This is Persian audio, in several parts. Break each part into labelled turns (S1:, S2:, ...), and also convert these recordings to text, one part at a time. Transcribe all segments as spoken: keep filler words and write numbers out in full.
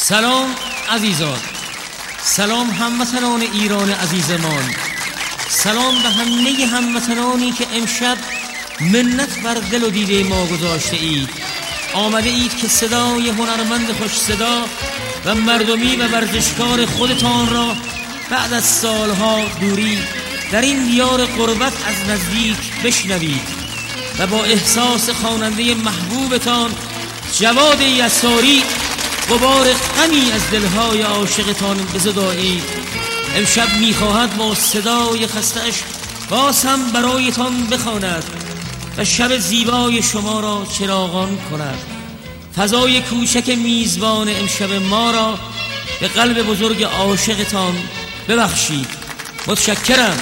S1: سلام عزیزان، سلام هموطنان ایران عزیزمان، سلام به همه هموطنانی که امشب منت بر دل و دیده ما گذاشته اید. آمده اید که صدای هنرمند خوش صدا و مردمی و ورزشکار خودتان را بعد از سالها دوری در این دیار غربت از نزدیک بشنوید و با احساس خواننده محبوبتان جواد یساری غبار غمی از دلهای عاشقتان بزدایید. امشب میخواهد با صدای خسته‌اش باز هم برایتان بخواند و شب زیبای شما را چراغان کند. فضای کوچک میزبان امشب ما را به قلب بزرگ عاشقتان ببخشید. متشکرم.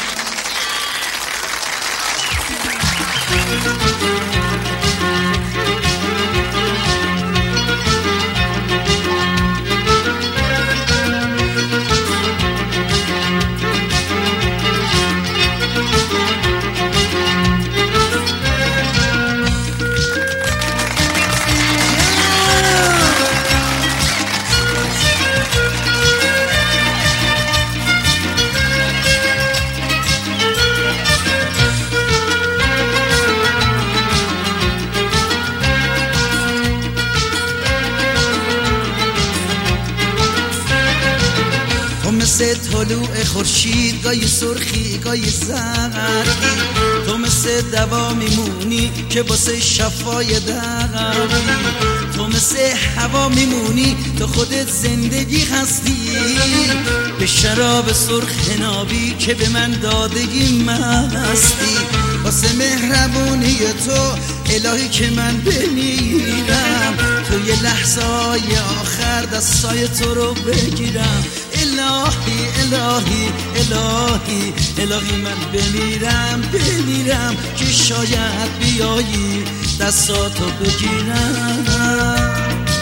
S2: مثل طلوع خورشید، گاهی سرخی گاهی زردی، تو مثل دوا میمونی که واسه شفای دردی، تو مثل هوا میمونی تو خودت زندگی هستی، به شراب سرخ نابی که به من دادگی مستی، واسه مهربونی تو الهی که من بمیرم، تو یه لحظه های آخر دستای تو رو بگیرم. الهی الهی الهی الهی من بمیرم بمیرم که شاید بیایی دستاتو بگیرم.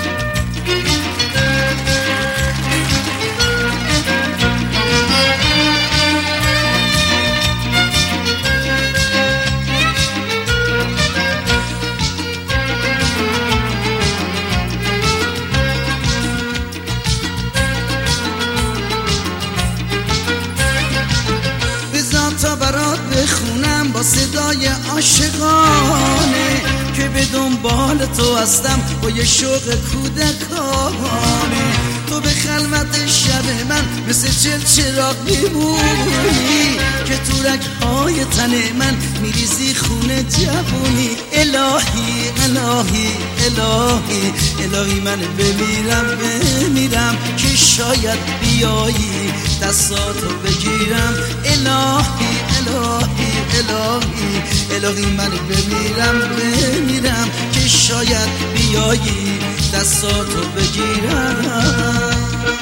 S2: تا برات بخونم با صدای عاشقانه که به دنبال تو هستم با یه شوق کودکانه، تو به خلوت شب من مثل چل چراغ میمونی که تو رگ‌های تن من میریزی خونه جوونی. الهی الهی الهی الهی من بمیرم بمیرم که شاید بیایی دستاتو بگیرم. الهی الهی الهی الهی من بمیرم بمیرم که شاید بیایی دستاتو بگیرم.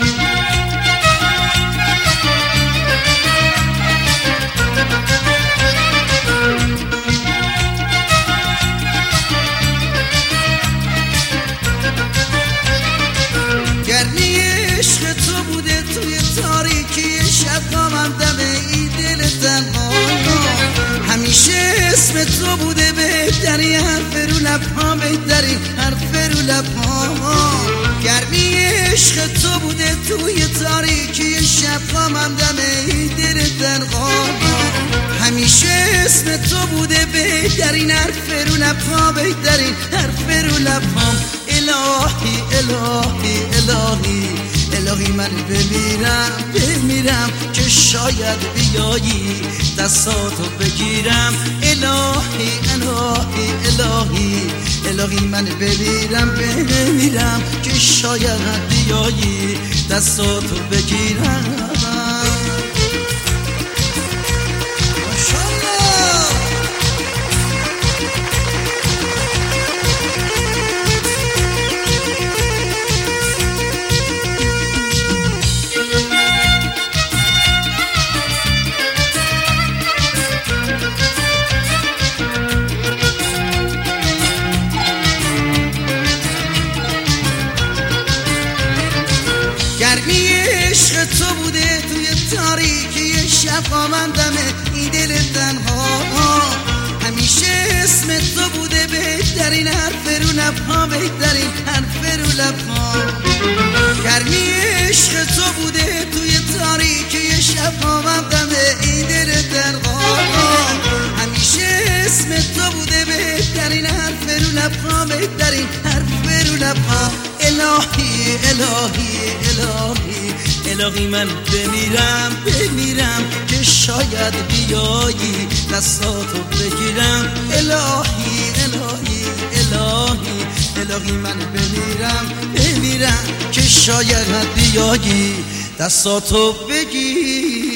S2: گرمی عشق تو بوده توی تاریکی شب قامم دم ای دل تنها، همیشه اسم تو بوده بهتری حرف رو لبها بهتری حرف رو لبها. گرمی عشق تو بوده توی تاریکی شب قامم دم ای دل تنها، همیشه اسم تو بوده بهترین حرف رو لبها بهترین حرف رو لبها. الهی الهی الهی الهی من بمیرم بمیرم که شاید بیایی دستاتو بگیرم. الهی الهی الهی الهی من بمیرم بمیرم که شاید بیایی دستاتو بگیرم. گرمی عشق تو بوده توی تاریکی شب قامندم این دل تنها، همیشه اسم تو بوده بهترین حرف رو لبها بهترین حرف رو لبها گرمی عشق تو بوده توی تاریکی شبها مبدم این دل درها همیشه اسم تو بوده بهترین حرف رو لبها بهترین حرف رو لبها الهی الهی الهی الهی من بمیرم بمیرم که شاید بیایی دستاتو بگیرم الهی الهی الهی الهی من بمیرم بمیرم که شاید بیایی دستاتو بگیرم